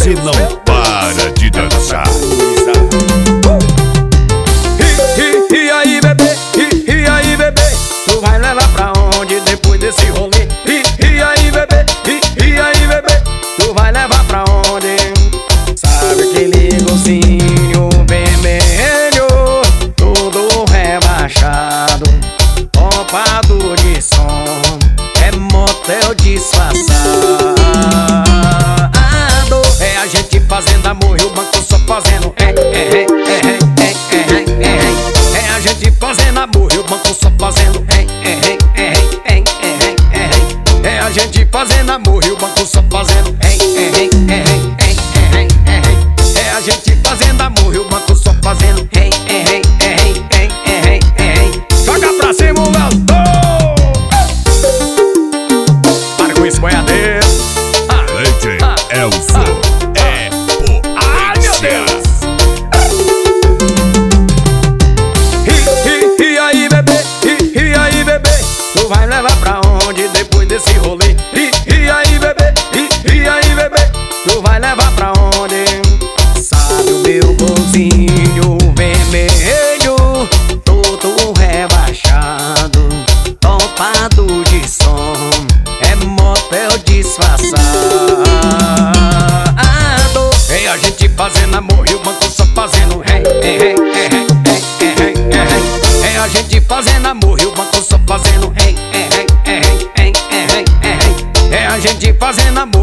você não para de dançar. E aí, bebê, e aí, bebê, tu vai levar pra onde depois desse rolê? E aí, bebê, e aí, bebê, tu vai levar pra onde? Sabe aquele golzinho vermelho, todo rebaixado, topado de som, é motel disfarçado. É a gente fazendo amor e o banco só fazendo é a gente fazendo amor e o banco só fazendo é a gente fazendo amor e o banco só fazendo é a gente fazendo amor e o banco só fazendo joga pra cima o Léo. Para com isso, boiadeiro. DJ Elzo é potência. E aí, bebê, e aí, bebê, tu vai levar pra onde depois desse rolê? E aí, bebê, e aí, bebê, tu vai levar pra onde? Sabe o meu golzinho vermelho, todo rebaixado, topado de som, é motel disfarçado. É a gente fazendo amor e o banco só fazendo é a gente fazendo amor e o banco só fazendo é a gente fazendo amor